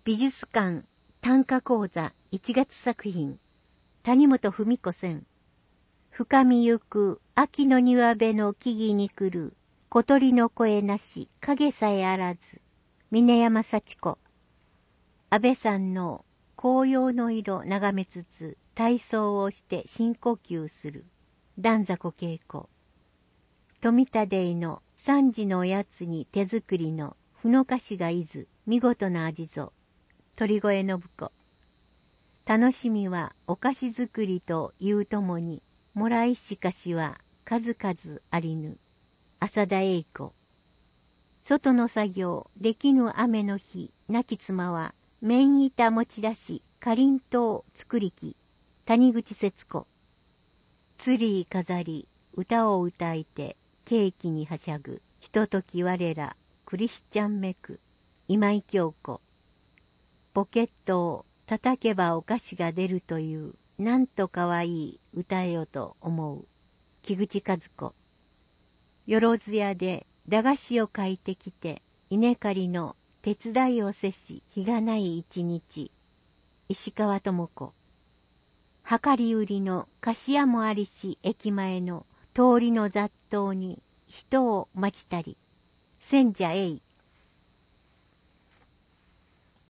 美術館短歌講座1月作品、谷本文子線。深みゆく秋の庭辺の木々に来る小鳥の声なし影さえあらず。峰山幸子。安倍さんの紅葉の色眺めつつ体操をして深呼吸する。段迫恵子。富田デイの3時のおやつに手作りのふのかしがいず見事な味ぞ。鳥越信子。楽しみはお菓子作りというともにもらいしかしは数々ありぬ。浅田栄子。外の作業できぬ雨の日亡き妻は綿板持ち出しかりんとう作りき。谷口節子。ツリー飾り歌を歌いてケーキにはしゃぐひととき我らクリスチャンメク。今井京子。ポケットを叩けばお菓子が出るというなんとかわいい歌えよと思う。木口和子。よろず屋で駄菓子を買いてきて稲刈りの手伝いをせし日がない一日。石川智子。量り売りの菓子屋もありし駅前の通りの雑踏に人を待ちたり。千社栄。